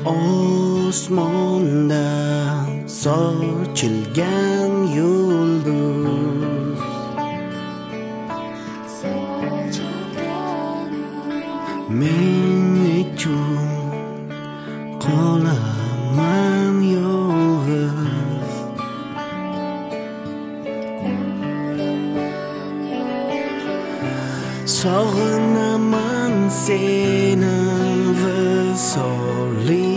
Osmonda sochilgan yulduz men uchun qolaman yolg'iz. Sog'inaman seni visoling,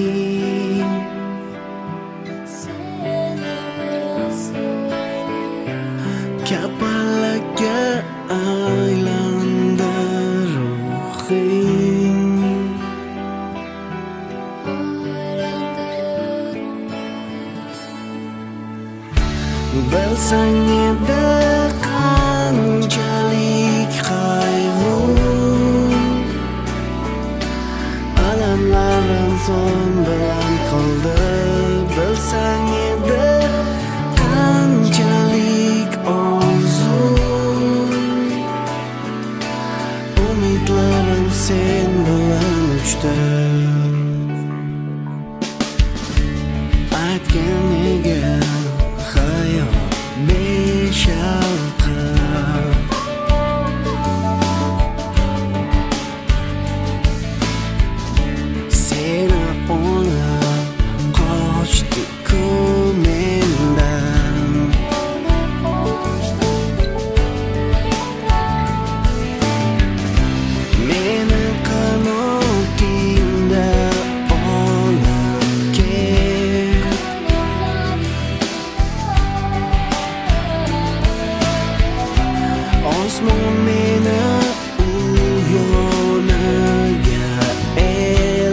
kapalakka aylandi ruhing. Bilsang edi qanchalik qayg'u, alamlarim son bilan qoldi. Bilsang edi qanchalik orzu, umidlarim sen bilan uchdi. Aytgan nega hayot beshavqat, seni olib qochdi-ku mendan. Meni qanotingda olib kel, osmon meni u yoniga el.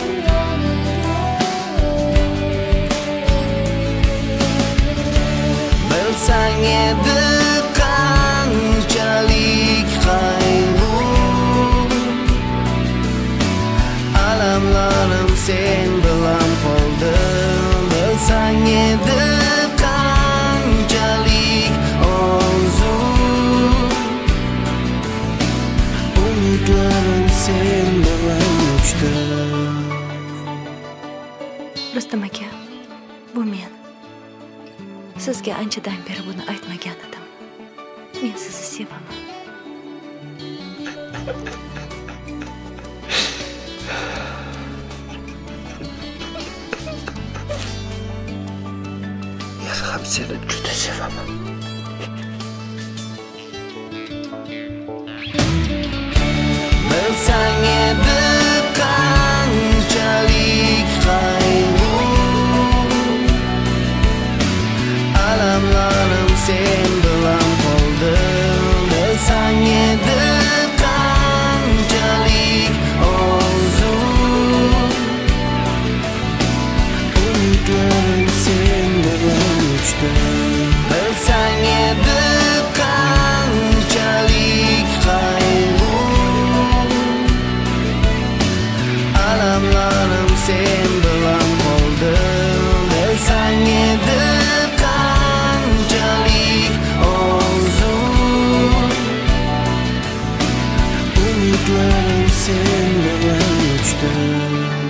Bilsang edi qanchalik qayg'u, alamlarim sen bilan qoldi. Bilsang edi qanchalik orzu, umidlarim sen bilan uchdi. Rustam aka, bu men. Sizga anchadan beri buni aytmagan edim. Men sizni sevaman. Men ham seni juda sevaman. Bilsang edi qanchalik qayg'u, alamlarim sen bilan qoldi. Bilsang edi qanchalik orzu, umidlarim sen bilan uchdi. Bilsang edi qanchalik qayg'u, alamlarim sen bilan qoldi. Bilsang edi qanchalik orzu, umidlarim sen bilan uchdi.